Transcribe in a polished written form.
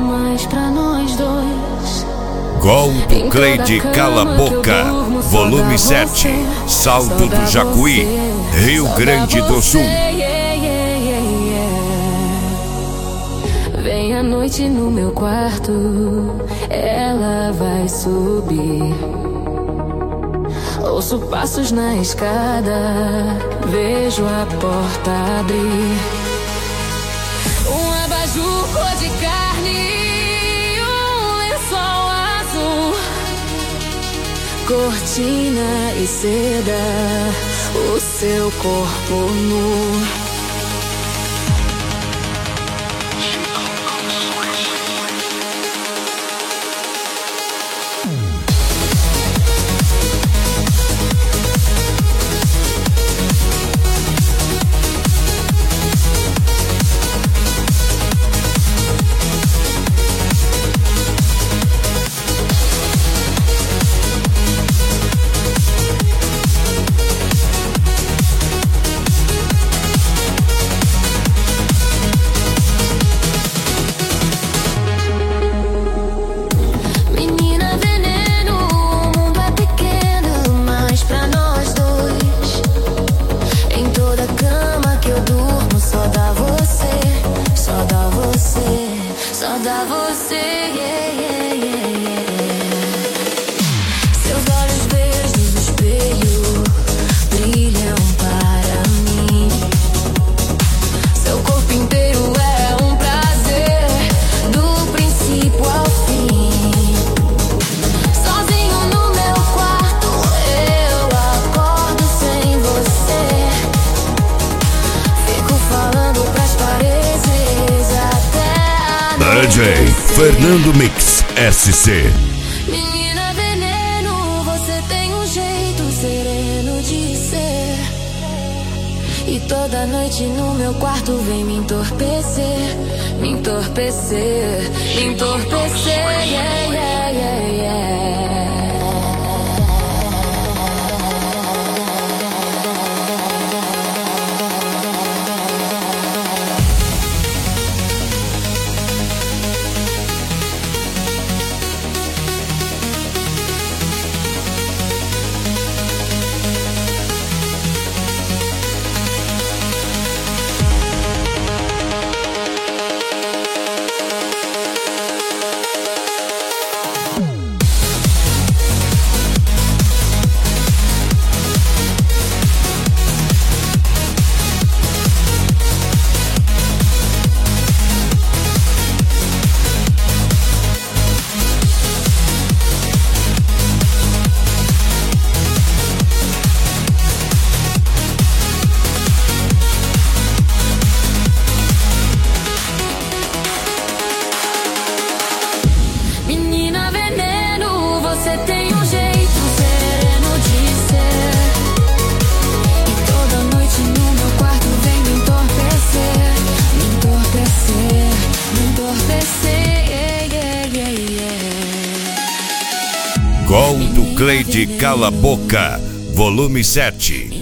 mais pra nós dois. Gol do Cleide Cala Boca, volume 7, Salto do Jacuí, Rio Grande do Sul. Vem à noite no meu quarto, ela vai subir. Ouço passos na escada, vejo a porta abrir. Um abajur cor de carne, um lençol azul, cortina e seda, o seu corpo nu. Só dá você, yeah, yeah, yeah, yeah. Seus olhos verdes no espelho brilham para mim. Seu corpo inteiro é um prazer, do princípio ao fim. Sozinho no meu quarto, eu acordo sem você. Fico falando pras paredes até DJ Fernando Mix SC. Menina veneno, você tem um jeito sereno de ser. E toda noite no meu quarto vem me entorpecer, me entorpecer, me entorpecer, yeah, yeah, yeah, yeah. Você tem um jeito sereno de ser. E toda noite no meu quarto vem me entorpecer, me entorpecer, me entorpecer, yeah, yeah, yeah. Gol do Cleide Cala Boca, volume 7.